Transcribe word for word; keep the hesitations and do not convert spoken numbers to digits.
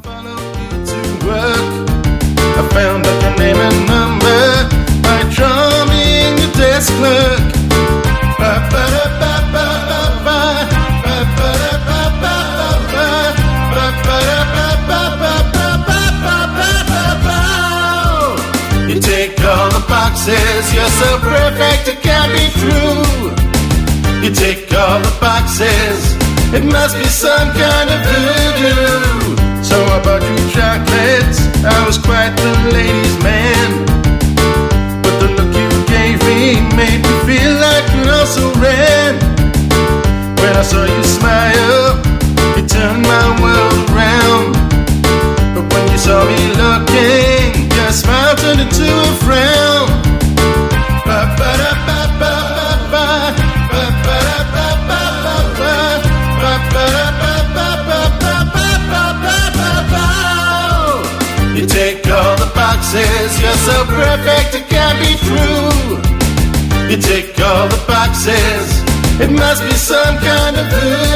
follow you to work. I found out your name and number by drumming the desk clerk. You take all the boxes, you're so perfect it can't be true. You take all the boxes, it must be some kind of voodoo. So I bought you chocolates, I was quite the ladies' man. But the look you gave me made me feel like you also ran. When I saw you smile, you turned my world around. But when you saw me looking, your smile turned into a frown. You take all the boxes, you're so perfect it can't be true. You take all the boxes, it must be some kind of voodoo.